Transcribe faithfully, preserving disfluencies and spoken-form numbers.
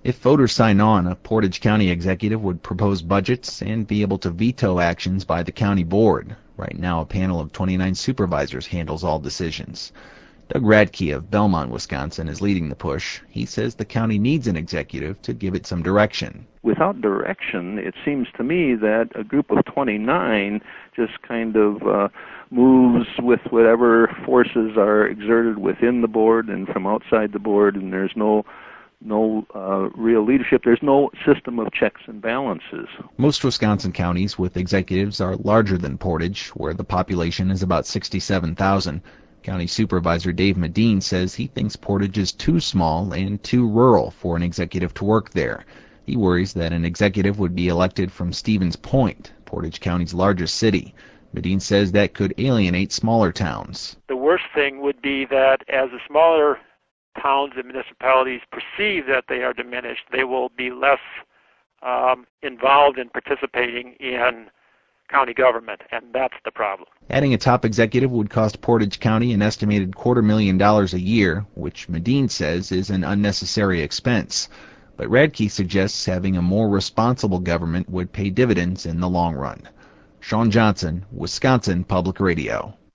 If voters sign on, a Portage County executive would propose budgets and be able to veto actions by the county board. Right now, a panel of twenty-nine supervisors handles all decisions. Doug Radke of Belmont, Wisconsin, is leading the push. He says the county needs an executive to give it some direction. Without direction, it seems to me that a group of twenty-nine just kind of uh, moves with whatever forces are exerted within the board and from outside the board, and there's no no uh, real leadership. There's no system of checks and balances. Most Wisconsin counties with executives are larger than Portage, where the population is about sixty-seven thousand. County Supervisor Dave Medine says he thinks Portage is too small and too rural for an executive to work there. He worries that an executive would be elected from Stevens Point, Portage County's largest city. Medine says that could alienate smaller towns. The worst thing would be that as the smaller towns and municipalities perceive that they are diminished, they will be less um, involved in participating in county government, and that's the problem. Adding a top executive would cost Portage County an estimated quarter million dollars a year, which Medine says is an unnecessary expense. But Radke suggests having a more responsible government would pay dividends in the long run. Sean Johnson, Wisconsin Public Radio.